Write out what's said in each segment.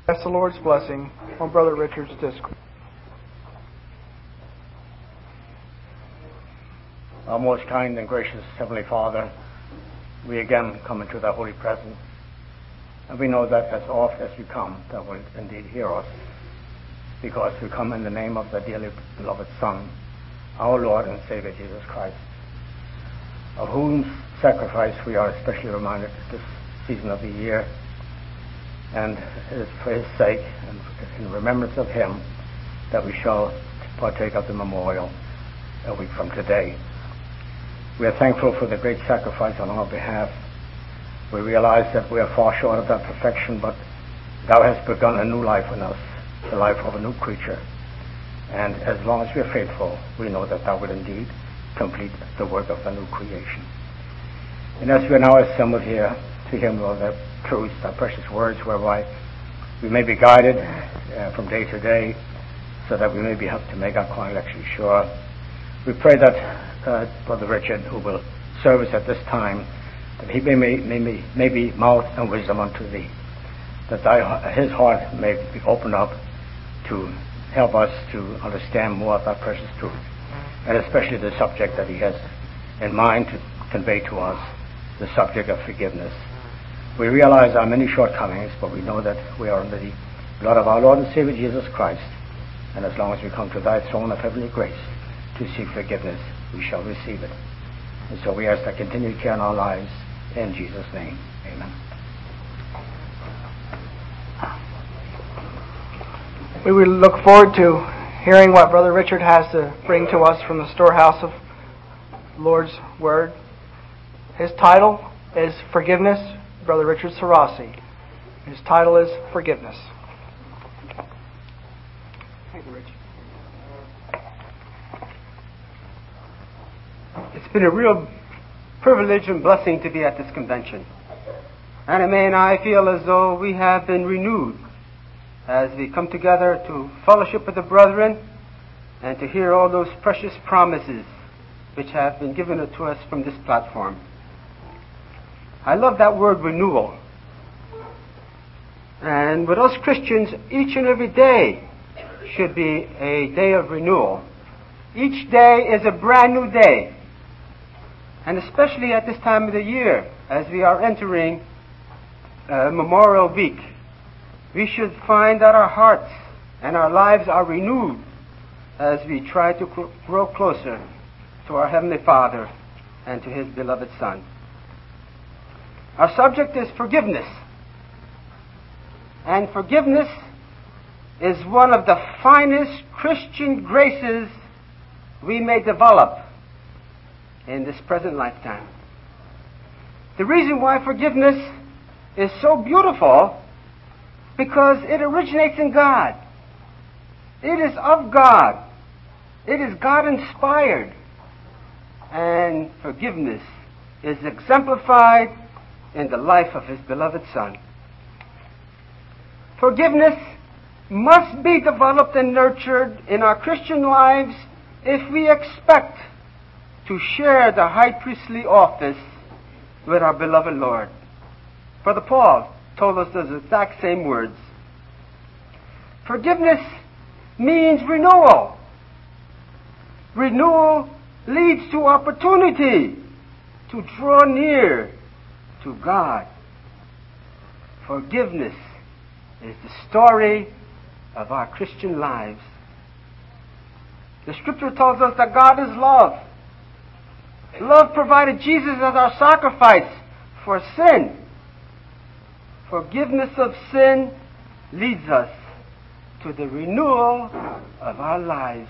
Ask the Lord's blessing on Brother Richard's discourse. Our most kind and gracious Heavenly Father, we again come into thy holy presence, and we know that as oft as we come, thou wilt indeed hear us, because we come in the name of thy dearly beloved Son, our Lord and Savior Jesus Christ, of whose sacrifice we are especially reminded this season of the year, and it is for his sake and in remembrance of him that we shall partake of the memorial a week from today. We are thankful for the great sacrifice on our behalf. We realize that we are far short of that perfection, but thou hast begun a new life in us, the life of a new creature. And as long as we are faithful, we know that thou wilt indeed complete the work of the new creation. And as we are now assembled here to hear more of the truths, thy precious words, whereby we may be guided from day to day, so that we may be helped to make our calling election sure. We pray that Brother Richard, who will serve us at this time, that he may be mouth and wisdom unto thee, that his heart may be opened up to help us to understand more of thy precious truth, and especially the subject that he has in mind to convey to us, the subject of forgiveness. We realize our many shortcomings, but we know that we are under the blood of our Lord and Savior Jesus Christ, and as long as we come to thy throne of heavenly grace to seek forgiveness, we shall receive it. And so we ask that continued care in our lives, in Jesus' name. Amen. We will look forward to hearing what Brother Richard has to bring to us from the storehouse of the Lord's Word. His title is Forgiveness, Brother Richard Sarasi. His title is Forgiveness. Thank you, Rich. It's been a real privilege and blessing to be at this convention. Anna Mae and I feel as though we have been renewed as we come together to fellowship with the brethren and to hear all those precious promises which have been given to us from this platform. I love that word renewal. And with us Christians, each and every day should be a day of renewal. Each day is a brand new day. And especially at this time of the year, as we are entering Memorial Week, we should find that our hearts and our lives are renewed as we try to grow closer to our Heavenly Father and to His beloved Son. Our subject is forgiveness. And forgiveness is one of the finest Christian graces we may develop in this present lifetime. The reason why forgiveness is so beautiful, because it originates in God. It is of God. It is God-inspired. And forgiveness is exemplified in the life of His beloved Son. Forgiveness must be developed and nurtured in our Christian lives if we expect to share the high priestly office with our beloved Lord. Brother Paul told us those exact same words. Forgiveness means renewal. Renewal leads to opportunity to draw near to God. Forgiveness is the story of our Christian lives. The Scripture tells us that God is love. Love provided Jesus as our sacrifice for sin. Forgiveness of sin leads us to the renewal of our lives.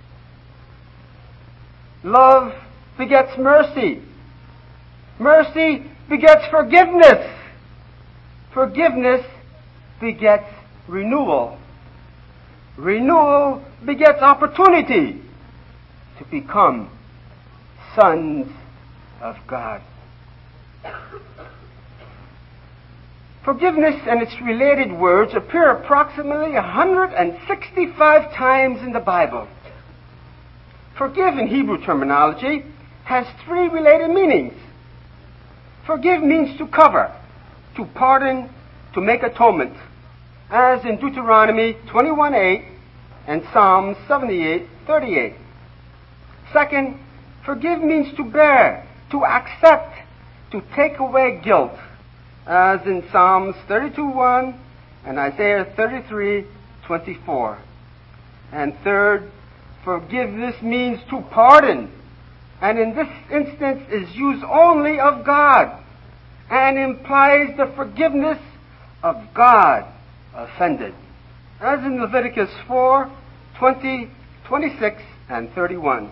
Love begets mercy. Mercy begets forgiveness. Forgiveness begets renewal. Renewal begets opportunity to become sons of God. Forgiveness and its related words appear approximately 165 times in the Bible. Forgive in Hebrew terminology has three related meanings. Forgive means to cover, to pardon, to make atonement. as in Deuteronomy 21:8 and Psalm 78:38. Second, forgive means to bear, to accept, to take away guilt, as in Psalms 32:1 and Isaiah 33:24. And third, forgiveness means to pardon, and in this instance is used only of God, and implies the forgiveness of God offended, as in Leviticus 4:20, 26, and 31.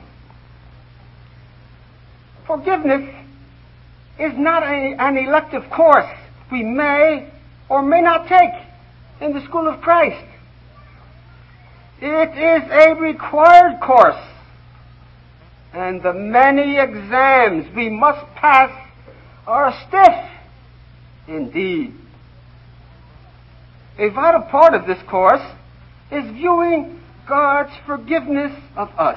Forgiveness is not an elective course we may or may not take in the school of Christ. It is a required course, and the many exams we must pass are stiff indeed. A vital part of this course is viewing God's forgiveness of us.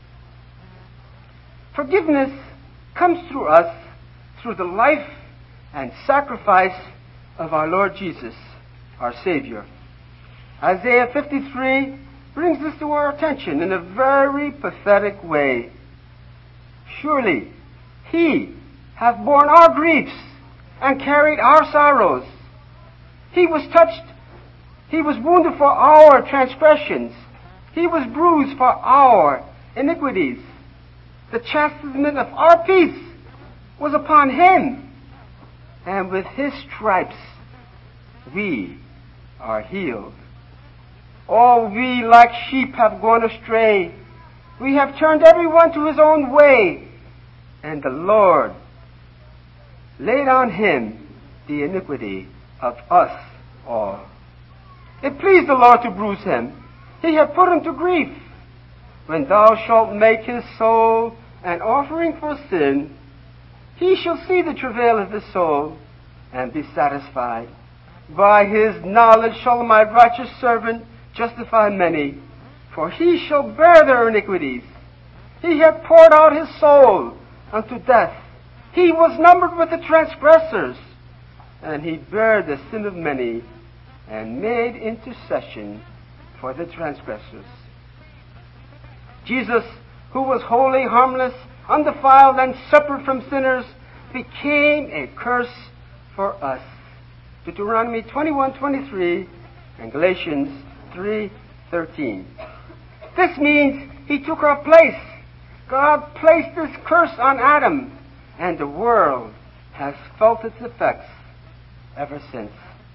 Forgiveness comes through us through the life and sacrifice of our Lord Jesus, our Savior. Isaiah 53 brings this to our attention in a very pathetic way. Surely He hath borne our griefs and carried our sorrows. He was touched, He was wounded for our transgressions. He was bruised for our iniquities. The chastisement of our peace was upon Him, and with His stripes we are healed. All we like sheep have gone astray. We have turned everyone to his own way, and the Lord laid on Him the iniquity of us all. It pleased the Lord to bruise Him. He hath put Him to grief. When thou shalt make his soul an offering for sin, he shall see the travail of his soul, and be satisfied. By his knowledge shall my righteous servant justify many, for he shall bear their iniquities. He hath poured out his soul unto death. He was numbered with the transgressors, and he bare the sin of many, and made intercession for the transgressors. Jesus, who was holy, harmless, undefiled, and separate from sinners, became a curse for us. Deuteronomy 21:23 and Galatians 3:13. This means He took our place. God placed this curse on Adam, and the world has felt its effects ever since.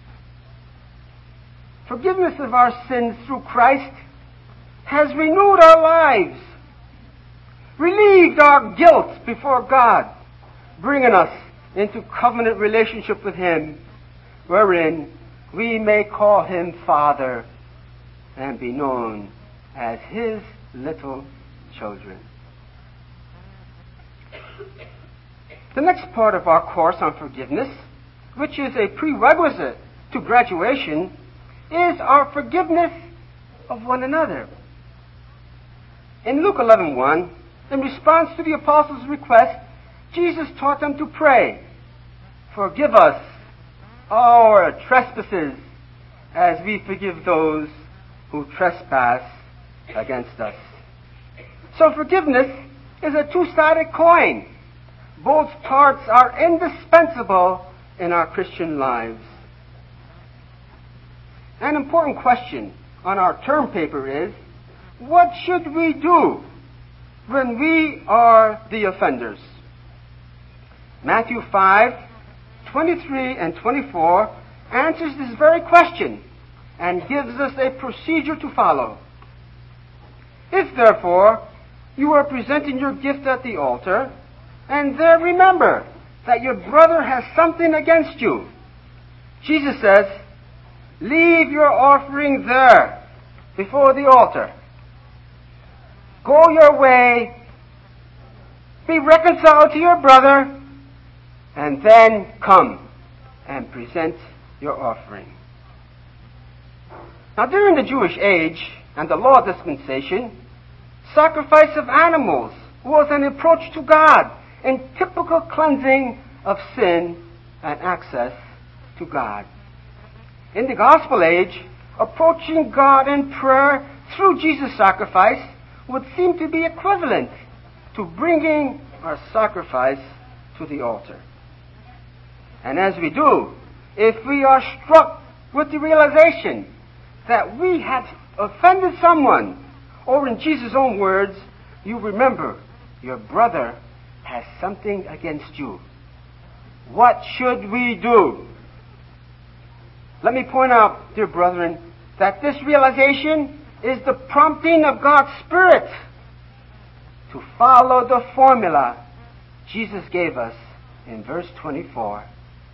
Forgiveness of our sins through Christ has renewed our lives, relieved our guilt before God, bringing us into covenant relationship with Him, wherein we may call Him Father and be known as His little children. The next part of our course on forgiveness, which is a prerequisite to graduation, is our forgiveness of one another. In Luke 11:1, in response to the apostles' request, Jesus taught them to pray, "Forgive us our trespasses, as we forgive those who trespass against us." So forgiveness is a two-sided coin. Both parts are indispensable in our Christian lives. An important question on our term paper is, what should we do when we are the offenders? Matthew 5:23 and 24 answers this very question and gives us a procedure to follow. If, therefore, you are presenting your gift at the altar, and there remember that your brother has something against you, Jesus says, leave your offering there before the altar. Go your way, be reconciled to your brother, and then come and present your offering. Now, during the Jewish age and the law dispensation, sacrifice of animals was an approach to God in typical cleansing of sin and access to God. In the gospel age, approaching God in prayer through Jesus' sacrifice would seem to be equivalent to bringing our sacrifice to the altar. And as we do, if we are struck with the realization that we have offended someone, or in Jesus' own words, you remember your brother has something against you, what should we do? Let me point out, dear brethren, that this realization is the prompting of God's Spirit to follow the formula Jesus gave us in verse 24.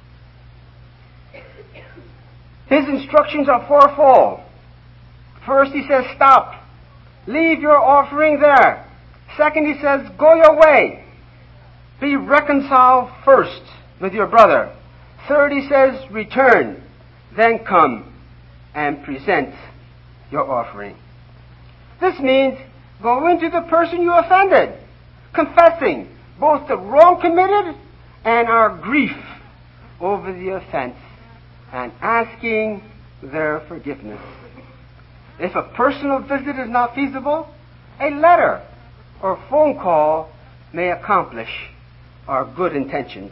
His instructions are fourfold. First, he says, stop. Leave your offering there. Second, he says, go your way. Be reconciled first with your brother. Third, he says, return. Then come and present your offering. This means going to the person you offended, confessing both the wrong committed and our grief over the offense, and asking their forgiveness. If a personal visit is not feasible, a letter or phone call may accomplish our good intentions.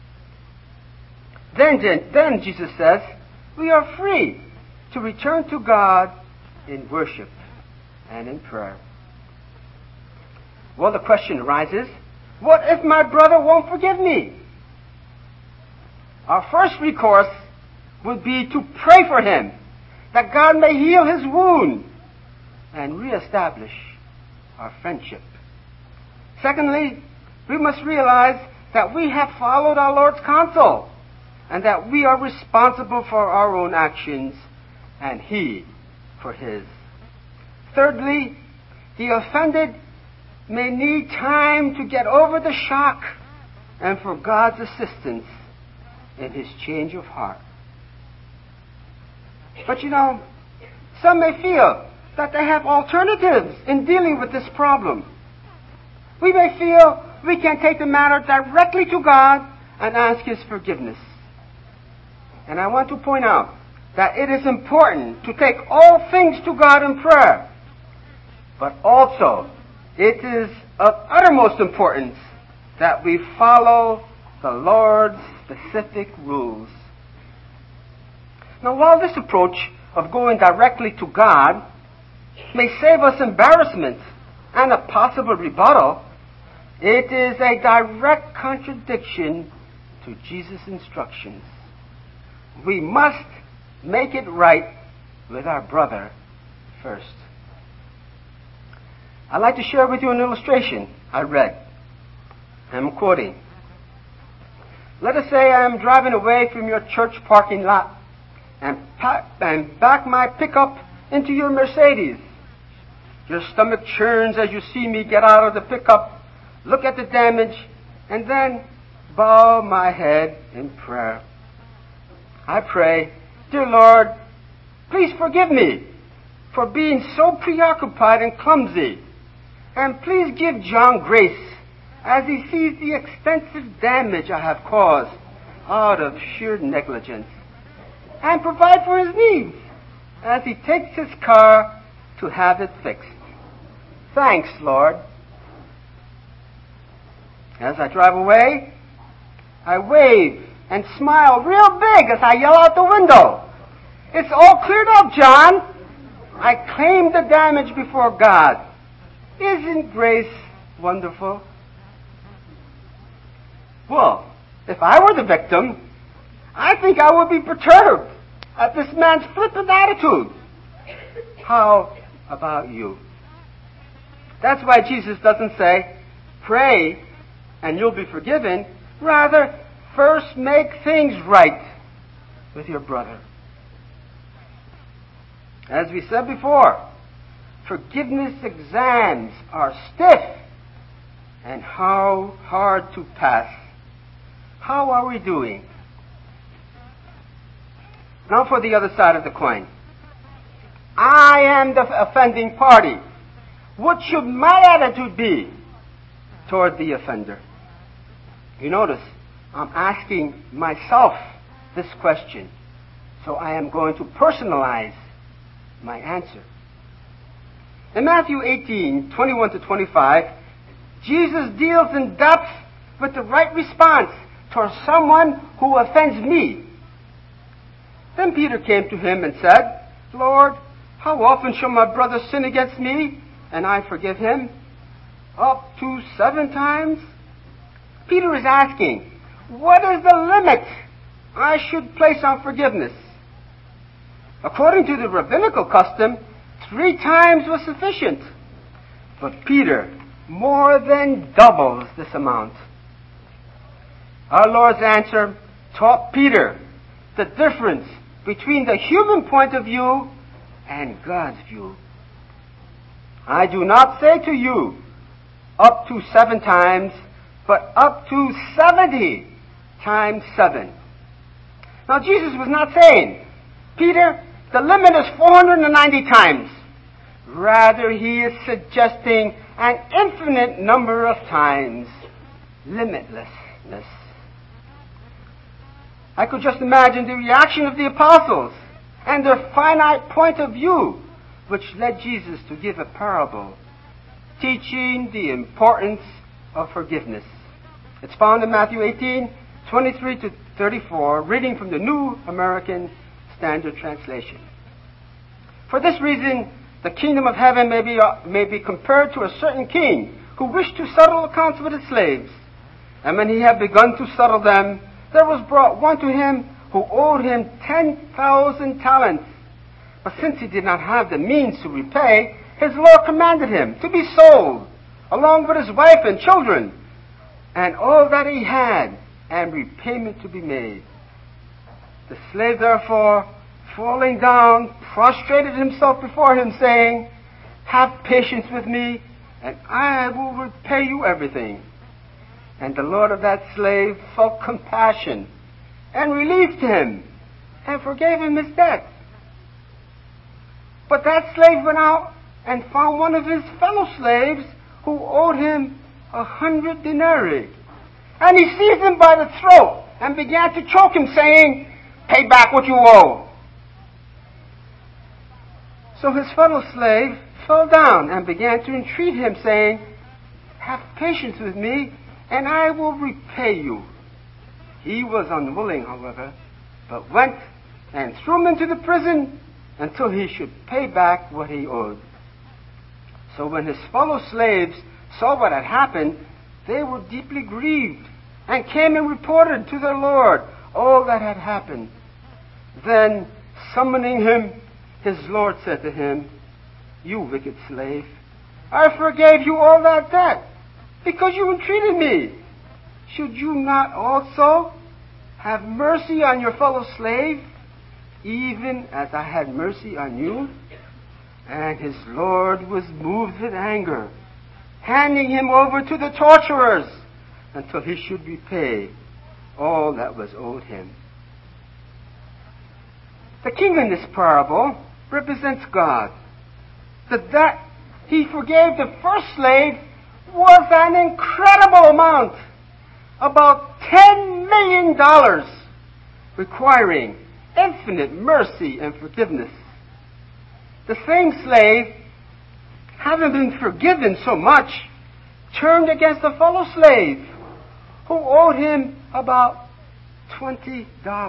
Then Jesus says, we are free to return to God in worship and in prayer. Well, the question arises, what if my brother won't forgive me? Our first recourse would be to pray for him, that God may heal his wound and reestablish our friendship. Secondly, we must realize that we have followed our Lord's counsel and that we are responsible for our own actions and he for his. Thirdly, the offended may need time to get over the shock and for God's assistance in his change of heart. But some may feel that they have alternatives in dealing with this problem. We may feel we can take the matter directly to God and ask his forgiveness. And I want to point out that it is important to take all things to God in prayer. But also, it is of uttermost importance that we follow the Lord's specific rules. Now, while this approach of going directly to God may save us embarrassment and a possible rebuttal, it is a direct contradiction to Jesus' instructions. We must make it right with our brother first. I'd like to share with you an illustration I read. I'm quoting. Let us say I am driving away from your church parking lot and back my pickup into your Mercedes. Your stomach churns as you see me get out of the pickup, look at the damage, and then bow my head in prayer. I pray, dear Lord, please forgive me for being so preoccupied and clumsy, and please give John grace as he sees the extensive damage I have caused out of sheer negligence, and provide for his needs as he takes his car to have it fixed. Thanks, Lord. As I drive away, I wave and smile real big as I yell out the window, "It's all cleared up, John. I claim the damage before God. Isn't grace wonderful?" Well, if I were the victim, I think I would be perturbed at this man's flippant attitude. How about you? That's why Jesus doesn't say, pray and you'll be forgiven. Rather, first make things right with your brother. As we said before, forgiveness exams are stiff and how hard to pass. How are we doing? Now for the other side of the coin. I am the offending party. What should my attitude be toward the offender? You notice, I'm asking myself this question. So I am going to personalize my answer. In Matthew 18:21-25, Jesus deals in depth with the right response towards someone who offends me. Then Peter came to him and said, Lord, how often shall my brother sin against me, and I forgive him? Up to 7 times? Peter is asking, what is the limit I should place on forgiveness? According to the rabbinical custom, 3 times was sufficient. But Peter more than doubles this amount. Our Lord's answer taught Peter the difference between the human point of view and God's view. I do not say to you up to 7 times, but up to 70 times 7. Now Jesus was not saying, Peter, the limit is 490 times. Rather, he is suggesting an infinite number of times, limitlessness. I could just imagine the reaction of the apostles and their finite point of view, which led Jesus to give a parable teaching the importance of forgiveness. It's found in Matthew 18:23-34, reading from the New American Standard Translation. For this reason, the kingdom of heaven may be compared to a certain king who wished to settle accounts with his slaves. And when he had begun to settle them, there was brought one to him who owed him 10,000 talents. But since he did not have the means to repay, his Lord commanded him to be sold, along with his wife and children, and all that he had, and repayment to be made. The slave therefore, falling down, prostrated himself before him, saying, Have patience with me, and I will repay you everything. And the Lord of that slave felt compassion, and relieved him, and forgave him his debt. But that slave went out and found one of his fellow slaves who owed him 100 denarii. And he seized him by the throat and began to choke him, saying, Pay back what you owe. So his fellow slave fell down and began to entreat him, saying, Have patience with me, and I will repay you. He was unwilling, however, but went and threw him into the prison until he should pay back what he owed. So when his fellow slaves saw what had happened, they were deeply grieved, and came and reported to their Lord all that had happened. Then, summoning him, his Lord said to him, You wicked slave, I forgave you all that debt, because you entreated me. Should you not also have mercy on your fellow slave, even as I had mercy on you? And his Lord was moved with anger, handing him over to the torturers until he should repay all that was owed him. The king in this parable represents God. The debt he forgave the first slave was an incredible amount, about $10 million, requiring infinite mercy and forgiveness. The same slave, having been forgiven so much, turned against a fellow slave who owed him about $20,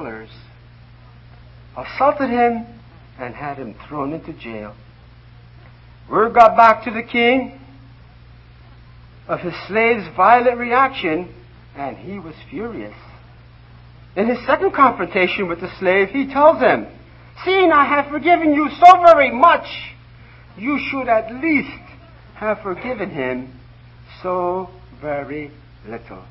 assaulted him, and had him thrown into jail. Word got back to the king of his slave's violent reaction, and he was furious. In his second confrontation with the slave, he tells him, Seeing I have forgiven you so very much, you should at least have forgiven him so very little.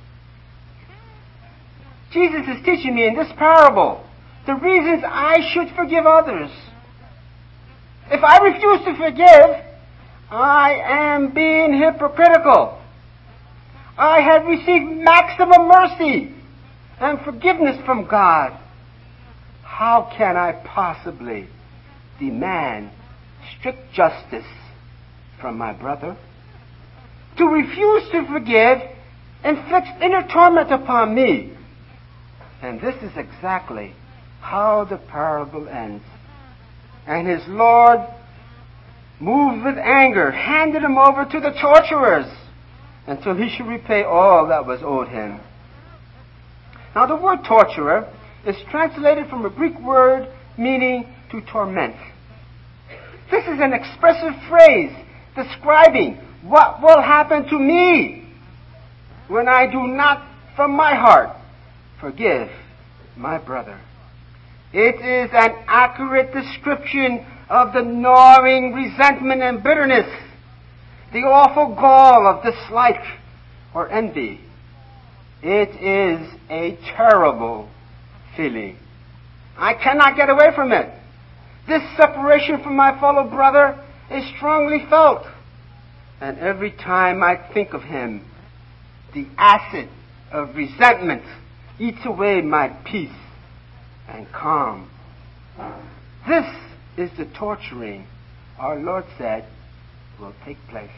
Jesus is teaching me in this parable the reasons I should forgive others. If I refuse to forgive, I am being hypocritical. I have received maximum mercy and forgiveness from God. How can I possibly demand strict justice from my brother? To refuse to forgive inflicts inner torment upon me. And this is exactly how the parable ends. And his Lord, moved with anger, handed him over to the torturers until he should repay all that was owed him. Now the word torturer is translated from a Greek word meaning to torment. This is an expressive phrase describing what will happen to me when I do not, from my heart, forgive my brother. It is an accurate description of the gnawing resentment and bitterness, the awful gall of dislike or envy. It is a terrible feeling. I cannot get away from it. This separation from my fellow brother is strongly felt. And every time I think of him, the acid of resentment eats away my peace and calm. This is the torturing our Lord said will take place.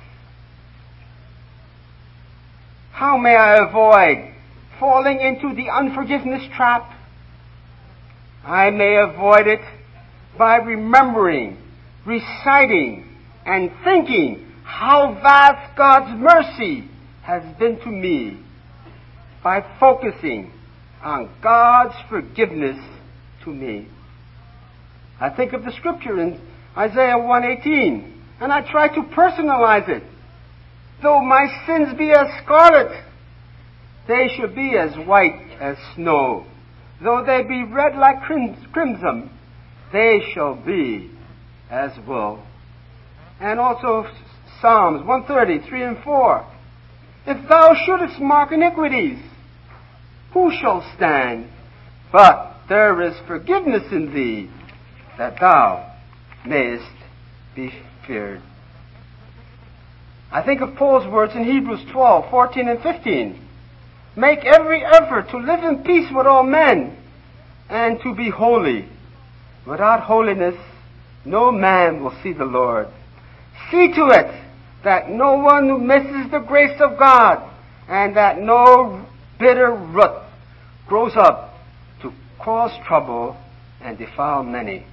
How may I avoid falling into the unforgiveness trap? I may avoid it by remembering, reciting, and thinking how vast God's mercy has been to me, by focusing on God's forgiveness to me. I think of the scripture in Isaiah 1:18, and I try to personalize it. Though my sins be as scarlet, they shall be as white as snow. Though they be red like crimson, they shall be as wool. And also Psalms 130, 3 and 4. If thou shouldest mark iniquities, who shall stand? But there is forgiveness in thee, that thou mayest be feared. I think of Paul's words in Hebrews 12, 14 and 15. Make every effort to live in peace with all men, and to be holy. Without holiness, no man will see the Lord. See to it that no one misses the grace of God, and that no bitter root grows up to cause trouble and defile many.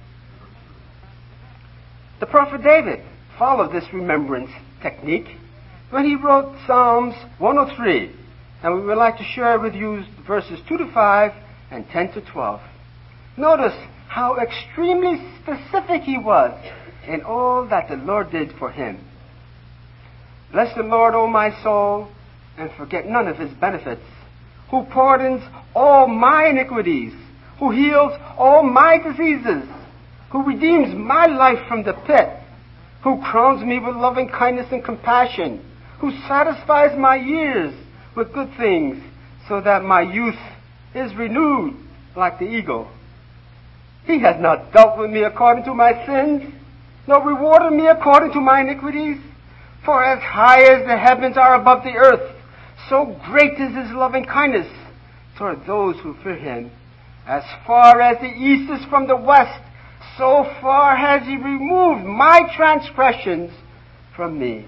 The prophet David followed this remembrance technique when he wrote Psalms 103, and we would like to share with you verses 2 to 5 and 10 to 12. Notice how extremely specific he was in all that the Lord did for him. Bless the Lord, O my soul, and forget none of his benefits, who pardons all my iniquities, who heals all my diseases, who redeems my life from the pit, who crowns me with loving kindness and compassion, who satisfies my years with good things, so that my youth is renewed like the eagle. He has not dealt with me according to my sins, nor rewarded me according to my iniquities. For as high as the heavens are above the earth, so great is his loving kindness toward those who fear him. As far as the east is from the west, so far has he removed my transgressions from me.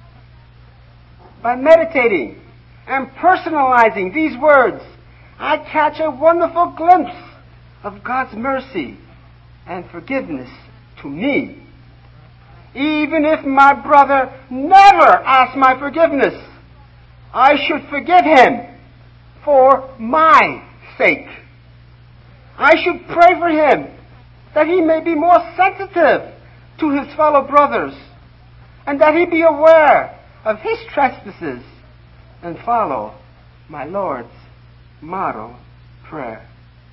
By meditating and personalizing these words, I catch a wonderful glimpse of God's mercy and forgiveness to me. Even if my brother never asks my forgiveness, I should forgive him for my sake. I should pray for him that he may be more sensitive to his fellow brothers, and that he be aware of his trespasses and follow my Lord's model prayer.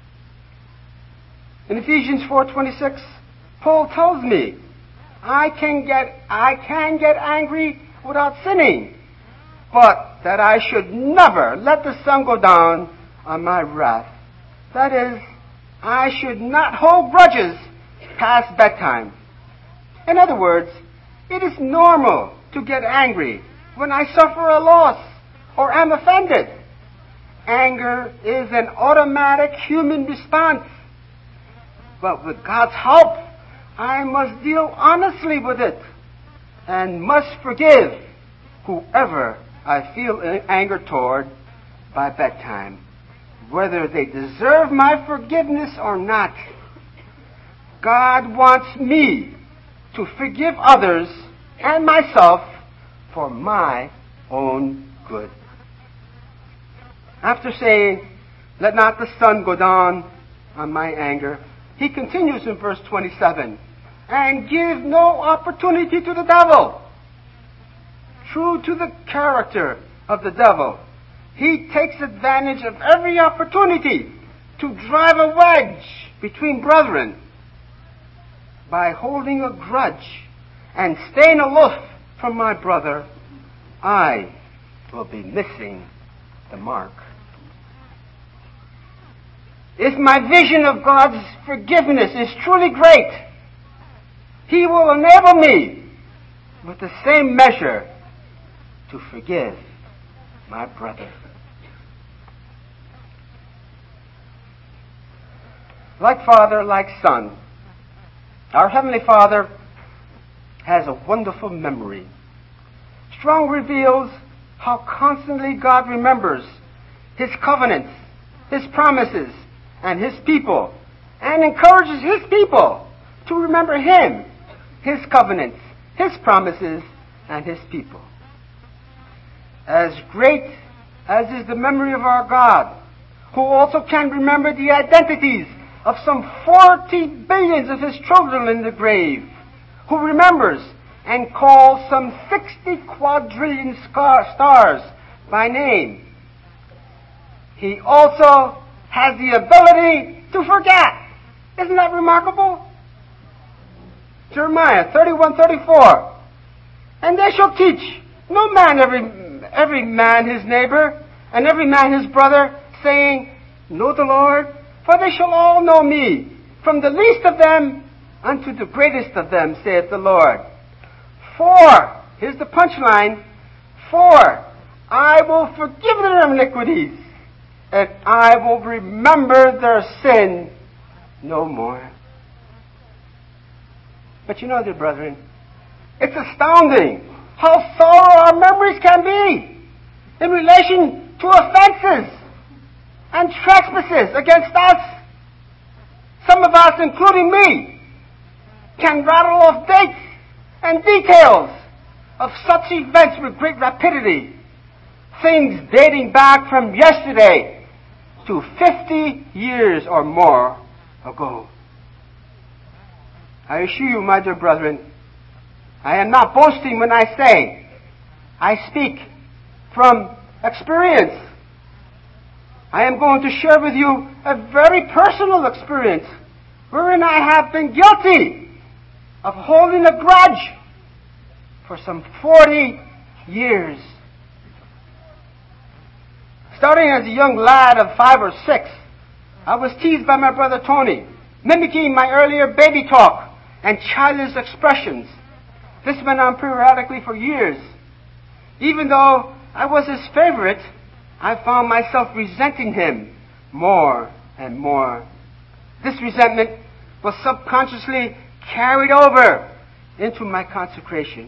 In Ephesians 4:26, Paul tells me I can get angry without sinning, but that I should never let the sun go down on my wrath. That is, I should not hold grudges past bedtime. In other words, it is normal to get angry when I suffer a loss or am offended. Anger is an automatic human response. But with God's help, I must deal honestly with it and must forgive whoever I feel anger toward by bedtime, whether they deserve my forgiveness or not. God wants me to forgive others and myself for my own good. After saying, "Let not the sun go down on my anger," he continues in verse 27, "And give no opportunity to the devil." True to the character of the devil, he takes advantage of every opportunity to drive a wedge between brethren. By holding a grudge and staying aloof from my brother, I will be missing the mark. If my vision of God's forgiveness is truly great, He will enable me with the same measure to forgive my brother. Like Father, like Son, our Heavenly Father has a wonderful memory. Strong reveals how constantly God remembers His covenants, His promises, and His people, and encourages His people to remember Him, His covenants, His promises, and His people. As great as is the memory of our God, who also can remember the identities of some 40 billions of His children in the grave, who remembers and calls some 60 quadrillion stars by name, He also has the ability to forget. Isn't that remarkable? Jeremiah 31:34. "And they shall teach no man every man his neighbor, and every man his brother, saying, Know the Lord, for they shall all know me, from the least of them unto the greatest of them, saith the Lord. For," here's the punchline, "for I will forgive their iniquities, and I will remember their sin no more." But you know, dear brethren, it's astounding how thorough our memories can be in relation to offenses and trespasses against us. Some of us, including me, can rattle off dates and details of such events with great rapidity, things dating back from yesterday to 50 years or more ago. I assure you, my dear brethren, I am not boasting when I say I speak from experience. I am going to share with you a very personal experience wherein I have been guilty of holding a grudge for some 40 years. Starting as a young lad of 5 or 6, I was teased by my brother Tony, mimicking my earlier baby talk and childish expressions. This went on periodically for years. Even though I was his favorite, I found myself resenting him more and more. This resentment was subconsciously carried over into my consecration.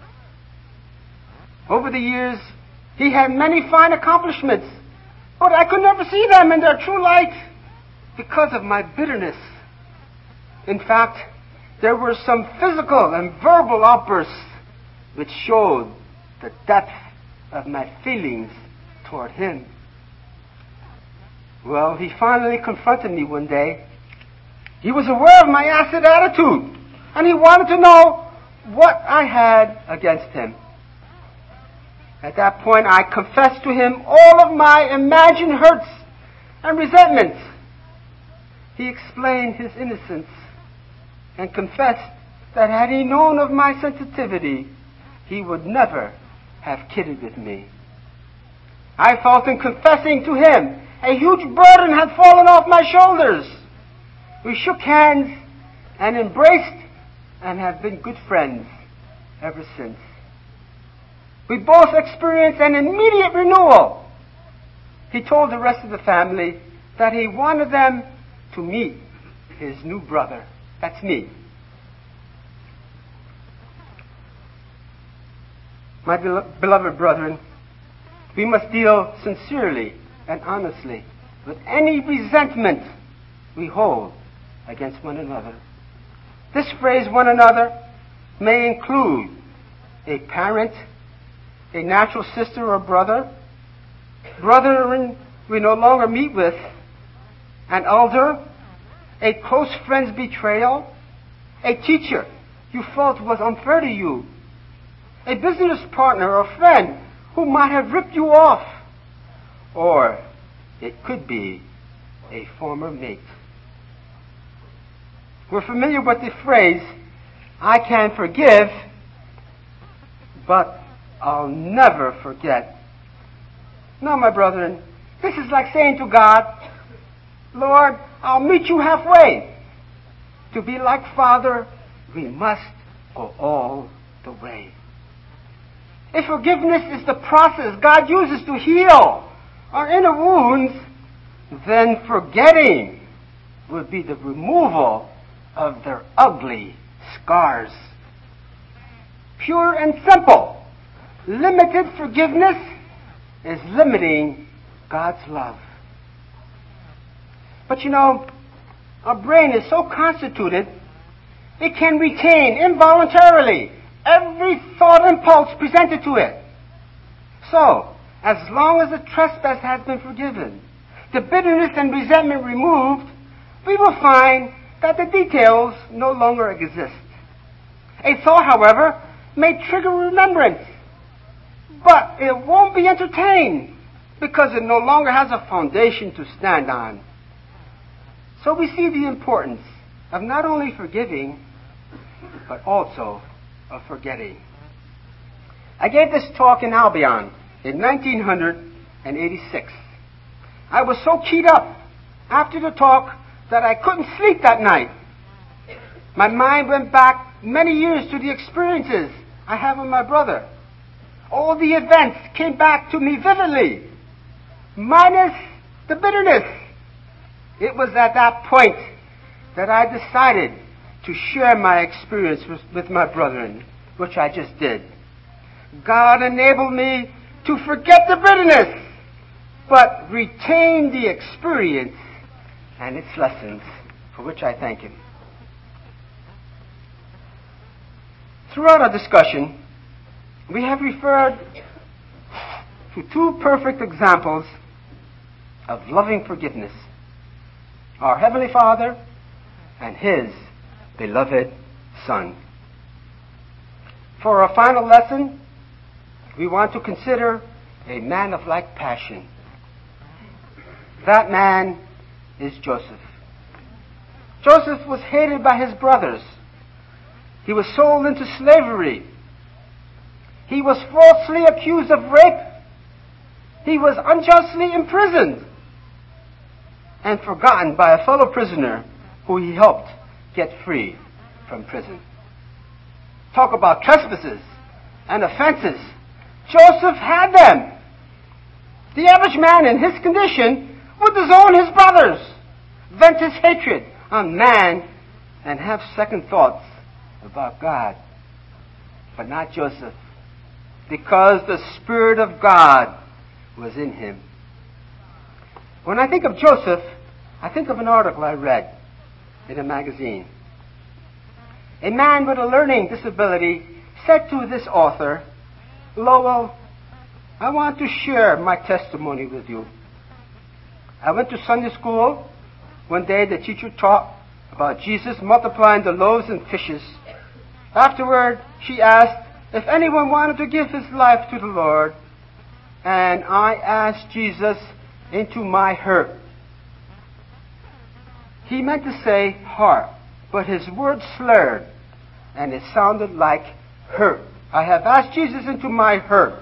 Over the years, he had many fine accomplishments, but I could never see them in their true light because of my bitterness. In fact, there were some physical and verbal outbursts which showed the depth of my feelings toward him. Well, he finally confronted me one day. He was aware of my acid attitude, and he wanted to know what I had against him. At that point, I confessed to him all of my imagined hurts and resentments. He explained his innocence and confessed that had he known of my sensitivity, he would never have kidded with me. I felt in confessing to him a huge burden had fallen off my shoulders. We shook hands and embraced and have been good friends ever since. We both experienced an immediate renewal. He told the rest of the family that he wanted them to meet his new brother. That's me. My beloved brethren, we must deal sincerely and honestly with any resentment we hold against one another. This phrase, one another, may include a parent, a natural sister or brother, brethren we no longer meet with, an elder, a close friend's betrayal, a teacher you felt was unfair to you, a business partner or friend who might have ripped you off, or it could be a former mate. We're familiar with the phrase, I can forgive, but I'll never forget. No, my brethren, this is like saying to God, Lord, I'll meet you halfway. To be like Father, we must go all the way. If forgiveness is the process God uses to heal our inner wounds, then forgetting would be the removal of their ugly scars. Pure and simple, limited forgiveness is limiting God's love. But you know, our brain is so constituted, it can retain involuntarily every thought impulse presented to it. So, as long as the trespass has been forgiven, the bitterness and resentment removed, we will find that the details no longer exist. A thought, however, may trigger remembrance, but it won't be entertained because it no longer has a foundation to stand on. So we see the importance of not only forgiving, but also of forgetting. I gave this talk in Albion in 1986. I was so keyed up after the talk that I couldn't sleep that night. My mind went back many years to the experiences I had with my brother. All the events came back to me vividly, minus the bitterness. It was at that point that I decided to share my experience with my brethren, which I just did. God enabled me to forget the bitterness, but retain the experience and its lessons, for which I thank Him. Throughout our discussion, we have referred to two perfect examples of loving forgiveness: our Heavenly Father and His beloved Son. For our final lesson, we want to consider a man of like passion. That man is Joseph. Joseph was hated by his brothers. He was sold into slavery. He was falsely accused of rape. He was unjustly imprisoned and forgotten by a fellow prisoner who he helped get free from prison. Talk about trespasses and offenses. Joseph had them. The average man in his condition would disown his brothers, vent his hatred on man, and have second thoughts about God. But not Joseph, because the Spirit of God was in him. When I think of Joseph, I think of an article I read in a magazine. A man with a learning disability said to this author, "Lowell, I want to share my testimony with you. I went to Sunday school. One day the teacher taught about Jesus multiplying the loaves and fishes. Afterward, she asked if anyone wanted to give his life to the Lord, and I asked Jesus into my hurt." He meant to say heart, but his words slurred, and it sounded like hurt. I have asked Jesus into my hurt.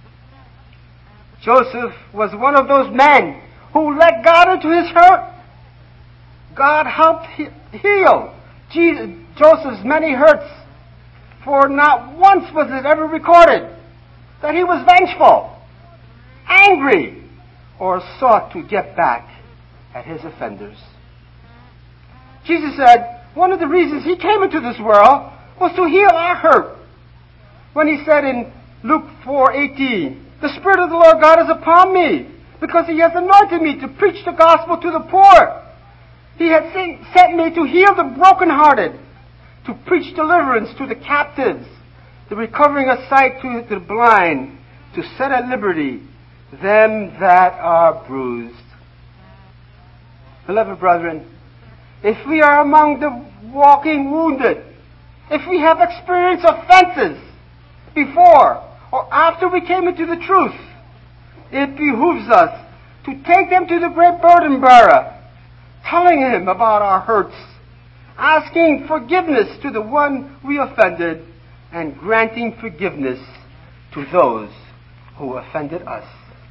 Joseph was one of those men who let God into his hurt. God helped heal Joseph's many hurts, for not once was it ever recorded that he was vengeful, angry, or sought to get back at his offenders. Jesus said one of the reasons he came into this world was to heal our hurt. When he said in Luke 4:18, "The Spirit of the Lord God is upon me, because He has anointed me to preach the gospel to the poor. He has sent me to heal the brokenhearted, to preach deliverance to the captives, the recovering of sight to the blind, to set at liberty them that are bruised. Beloved brethren, if we are among the walking wounded, if we have experienced offenses before or after we came into the truth, it behooves us to take them to the great burden bearer, telling him about our hurts, asking forgiveness to the one we offended, and granting forgiveness to those who offended us.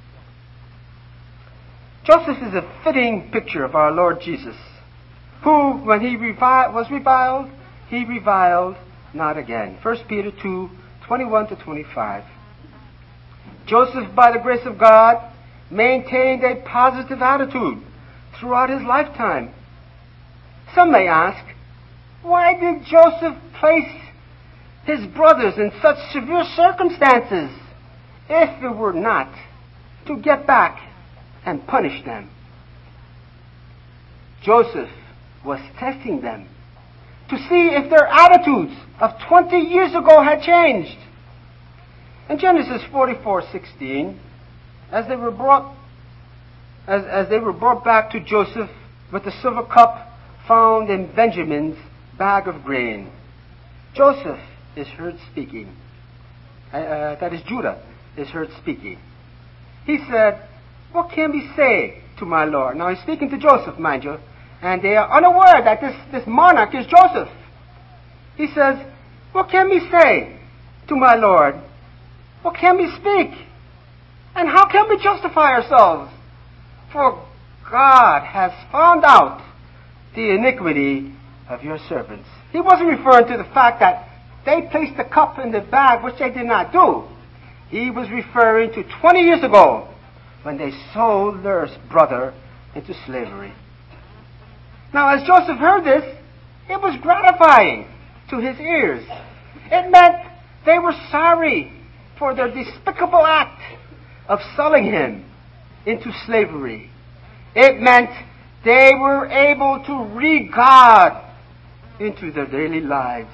Joseph is a fitting picture of our Lord Jesus, who, when he was reviled, he reviled not again. 1 Peter 2:21-25. Joseph, by the grace of God, maintained a positive attitude throughout his lifetime. Some may ask, why did Joseph place his brothers in such severe circumstances if it were not to get back and punish them? Joseph was testing them to see if their attitudes of 20 years ago had changed. In Genesis 44:16, as they were brought back to Joseph with the silver cup found in Benjamin's bag of grain, Joseph is heard speaking. That is, Judah is heard speaking. He said, "What can we say to my Lord?" Now he's speaking to Joseph, mind you, and they are unaware that this monarch is Joseph. He says, "What can we say to my Lord? What can we speak? And how can we justify ourselves? For God has found out the iniquity of your servants." He wasn't referring to the fact that they placed the cup in the bag, which they did not do. He was referring to 20 years ago when they sold their brother into slavery. Now, as Joseph heard this, it was gratifying to his ears. It meant they were sorry for their despicable act of selling him into slavery. It meant they were able to read God into their daily lives.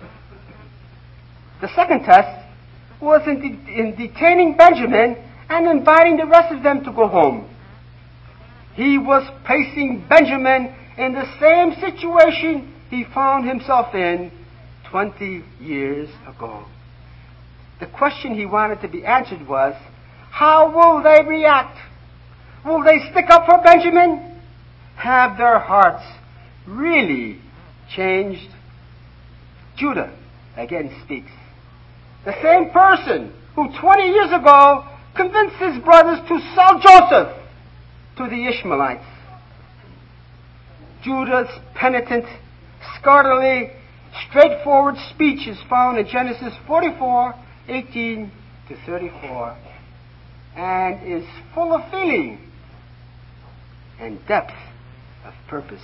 The second test was in detaining Benjamin and inviting the rest of them to go home. He was placing Benjamin in the same situation he found himself in 20 years ago. The question he wanted to be answered was, how will they react? Will they stick up for Benjamin? Have their hearts really changed? Judah again speaks. The same person who 20 years ago convinced his brothers to sell Joseph to the Ishmaelites. Judah's penitent, scholarly, straightforward speech is found in Genesis 44:18-34 and is full of feeling and depth of purpose.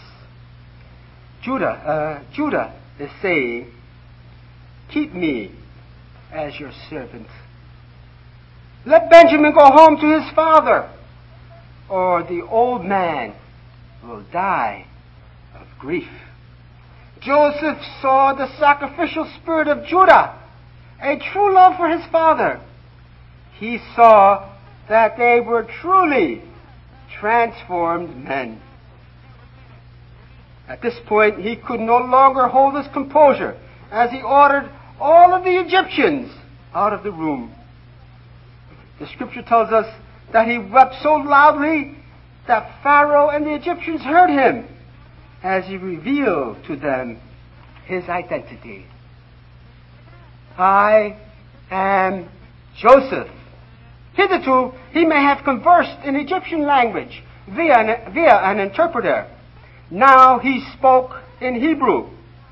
Judah is saying, "Keep me as your servant. Let Benjamin go home to his father, or the old man will die of grief." Joseph saw the sacrificial spirit of Judah, a true love for his father. He saw that they were truly transformed men. At this point, he could no longer hold his composure as he ordered all of the Egyptians out of the room. The scripture tells us that he wept so loudly that Pharaoh and the Egyptians heard him as he revealed to them his identity. "I am Joseph." Hitherto, he may have conversed in Egyptian language via an interpreter. Now he spoke in Hebrew.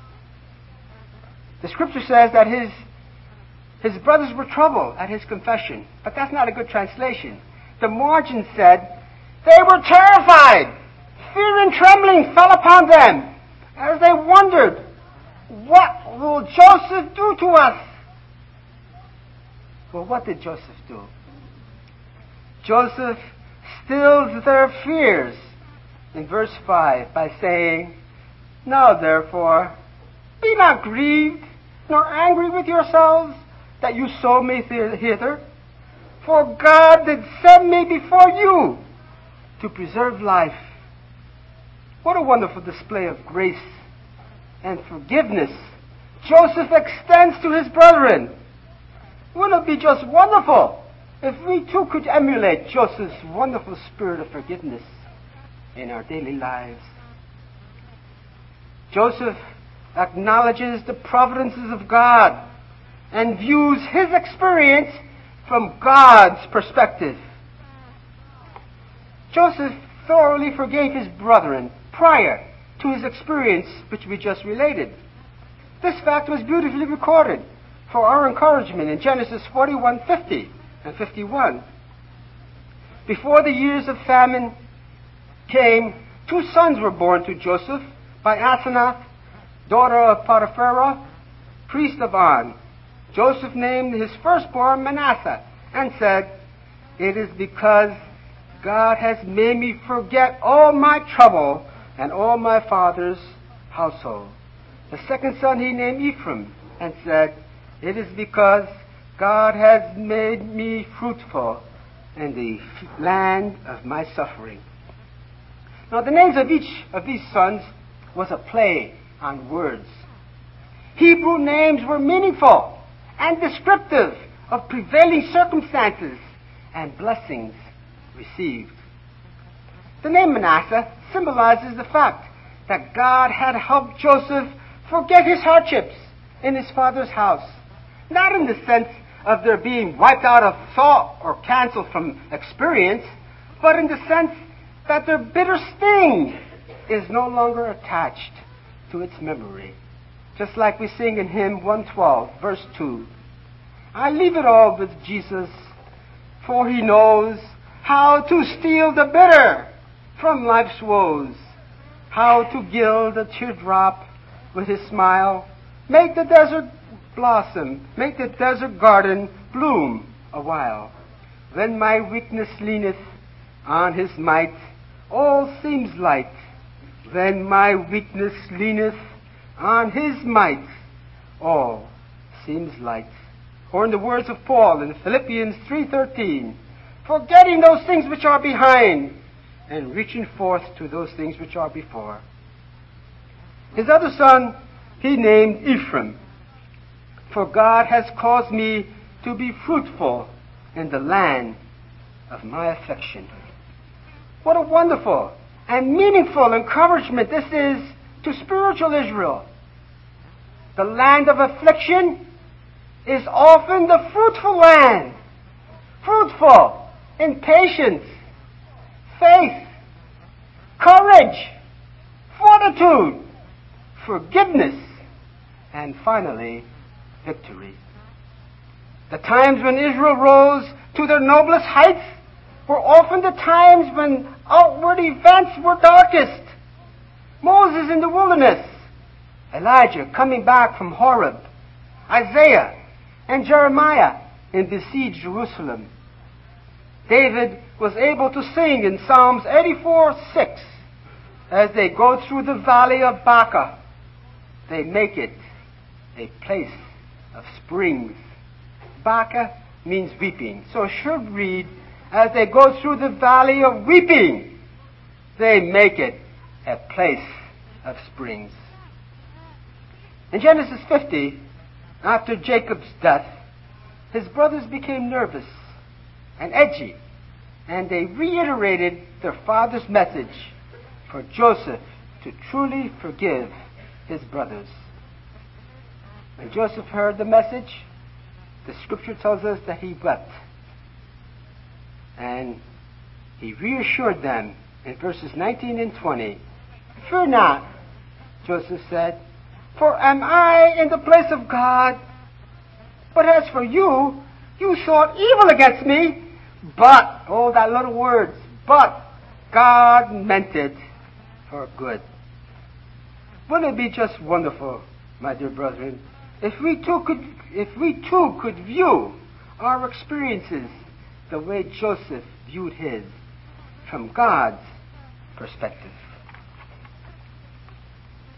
The scripture says that his brothers were troubled at his confession, but that's not a good translation. The margin said, they were terrified. Fear and trembling fell upon them as they wondered, what will Joseph do to us? Well, what did Joseph do? Joseph stilled their fears in verse 5 by saying, "Now therefore, Be not grieved, nor angry with yourselves, that you so may hither. For God did send me before you to preserve life. What a wonderful display of grace and forgiveness Joseph extends to his brethren. Wouldn't it be just wonderful if we too could emulate Joseph's wonderful spirit of forgiveness in our daily lives? Joseph acknowledges the providences of God and views his experience from God's perspective. Joseph thoroughly forgave his brethren prior to his experience, which we just related. This fact was beautifully recorded for our encouragement in Genesis 41:50 and 51. Before the years of famine came, 2 sons were born to Joseph by Asenath, daughter of Potiphera, priest of On. Joseph named his firstborn Manasseh and said, "It is because God has made me forget all my trouble and all my father's household." The second son he named Ephraim and said, "It is because God has made me fruitful in the land of my suffering." Now the names of each of these sons was a play on words. Hebrew names were meaningful and descriptive of prevailing circumstances and blessings received. The name Manasseh symbolizes the fact that God had helped Joseph forget his hardships in his father's house, not in the sense of their being wiped out of thought or canceled from experience, but in the sense that their bitter sting is no longer attached to its memory. Just like we sing in hymn 112, verse 2. I leave it all with Jesus, for he knows how to steal the bitter from life's woes, how to gild a teardrop with his smile, make the desert blossom, make the desert garden bloom a while. When my weakness leaneth on his might, all seems light. When my weakness leaneth on his might, all seems light. Or in the words of Paul in Philippians 3:13, forgetting those things which are behind and reaching forth to those things which are before. His other son he named Ephraim, for God has caused me to be fruitful in the land of my affection. What a wonderful and meaningful encouragement this is to spiritual Israel. The land of affliction is often the fruitful land, fruitful in patience, faith, courage, fortitude, forgiveness, and finally, victory. The times when Israel rose to their noblest heights were often the times when outward events were darkest. Moses in the wilderness, Elijah coming back from Horeb, Isaiah and Jeremiah in besieged Jerusalem. David was able to sing in Psalms 84:6, as they go through the valley of Baca, they make it a place of springs. Baca means weeping, so it should read, as they go through the valley of weeping, they make it a place of springs. In Genesis 50, after Jacob's death, his brothers became nervous and edgy, and they reiterated their father's message for Joseph to truly forgive his brothers. When Joseph heard the message, the scripture tells us that he wept. And he reassured them in verses 19 and 20. Fear not, Joseph said, for am I in the place of God? But as for you, you thought evil against me, but, oh, that little word, but God meant it for good. Wouldn't it be just wonderful, my dear brethren, if we too could view our experiences the way Joseph viewed his, from God's perspective.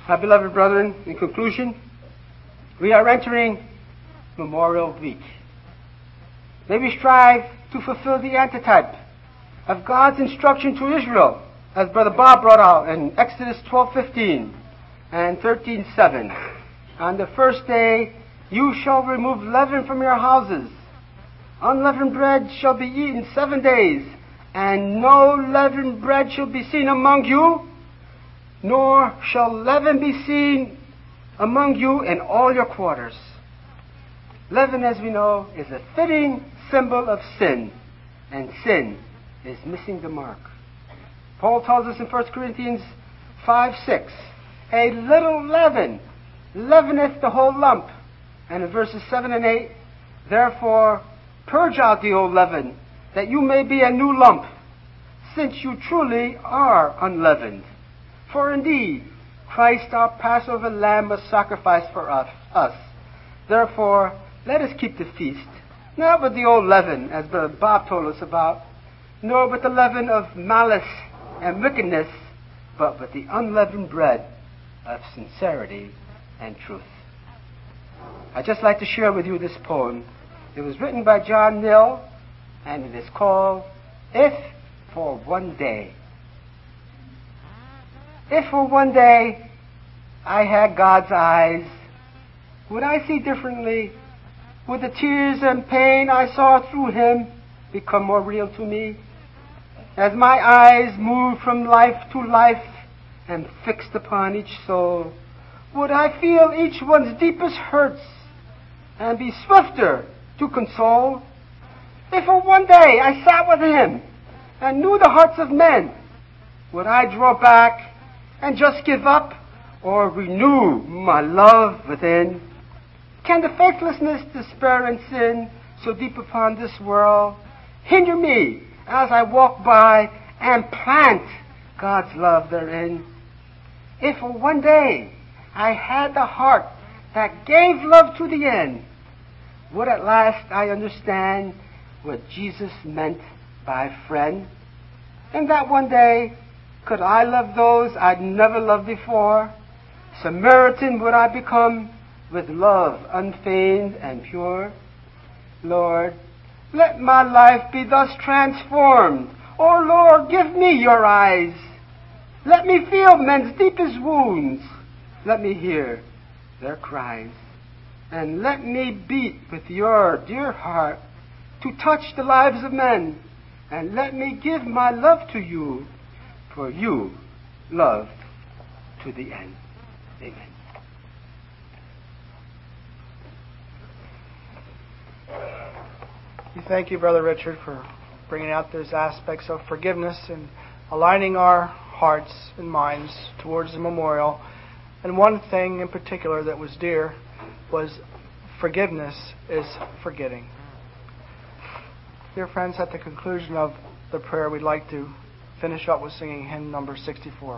My beloved brethren, in conclusion, we are entering Memorial Week. May we strive to fulfill the antitype of God's instruction to Israel, as Brother Bob brought out in Exodus 12:15 and 13:7. On the first day you shall remove leaven from your houses. Unleavened bread shall be eaten 7 days, and no leavened bread shall be seen among you, nor shall leaven be seen among you in all your quarters. Leaven, as we know, is a fitting symbol of sin, and sin is missing the mark. Paul tells us in 1 Corinthians 5:6, a little leaven leaveneth the whole lump. And in verses 7 and 8, therefore purge out the old leaven, that you may be a new lump, since you truly are unleavened. For indeed, Christ our Passover lamb was sacrificed for us. Therefore, let us keep the feast, not with the old leaven, as Brother Bob told us about, nor with the leaven of malice and wickedness, but with the unleavened bread of sincerity and truth. I'd just like to share with you this poem. It was written by John Neal, and it is called, If for One Day. If for one day I had God's eyes, would I see differently? Would the tears and pain I saw through Him become more real to me? As my eyes move from life to life and fixed upon each soul, would I feel each one's deepest hurts and be swifter to console? If for one day I sat with Him and knew the hearts of men, would I draw back and just give up, or renew my love within? Can the faithlessness, despair, and sin so deep upon this world hinder me as I walk by and plant God's love therein? If for one day I had the heart that gave love to the end, would at last I understand what Jesus meant by friend? And that one day, could I love those I'd never loved before? Samaritan would I become with love unfeigned and pure? Lord, let my life be thus transformed. Oh Lord, give me your eyes. Let me feel men's deepest wounds. Let me hear their cries. And let me beat with your dear heart to touch the lives of men. And let me give my love to you, for you loved to the end. Amen. We thank you, Brother Richard, for bringing out those aspects of forgiveness and aligning our hearts and minds towards the memorial. And one thing in particular that was dear was forgiveness is forgetting. Dear friends, at the conclusion of the prayer, we'd like to finish up with singing hymn number 64.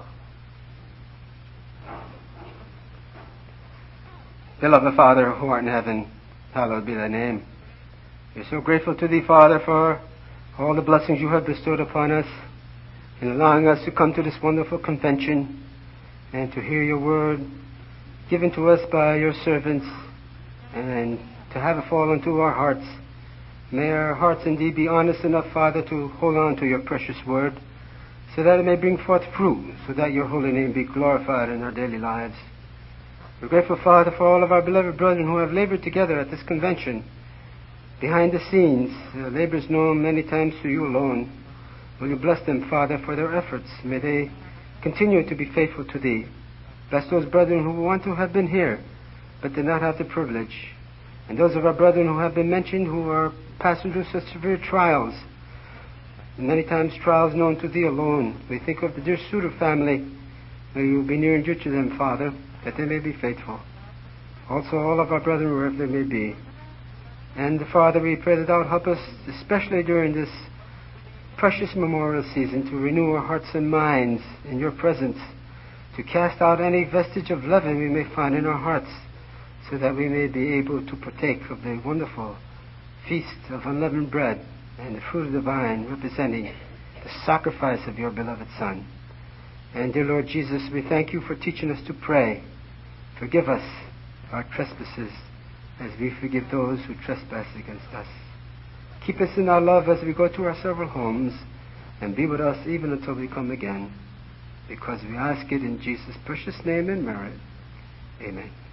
Beloved Father, who art in heaven, hallowed be thy name. We are so grateful to thee, Father, for all the blessings you have bestowed upon us in allowing us to come to this wonderful convention and to hear your word given to us by your servants and to have it fall into our hearts. May our hearts indeed be honest enough, Father, to hold on to your precious word so that it may bring forth fruit, so that your holy name be glorified in our daily lives. We're grateful, Father, for all of our beloved brethren who have labored together at this convention. Behind the scenes, labors known many times to you alone. Will you bless them, Father, for their efforts? May they continue to be faithful to thee. Bless those brethren who want to have been here, but did not have the privilege. And those of our brethren who have been mentioned who are passing through such severe trials, and many times trials known to thee alone. We think of the dear Suter family. May you be near and dear to them, Father, that they may be faithful. Also all of our brethren, wherever they may be. And Father, we pray that thou would help us, especially during this precious memorial season, to renew our hearts and minds in your presence, to cast out any vestige of leaven we may find in our hearts, so that we may be able to partake of the wonderful feast of unleavened bread and the fruit of the vine, representing the sacrifice of your beloved Son. And dear Lord Jesus, we thank you for teaching us to pray. Forgive us our trespasses as we forgive those who trespass against us. Keep us in our love as we go to our several homes, and be with us even until we come again, because we ask it in Jesus' precious name and merit. Amen.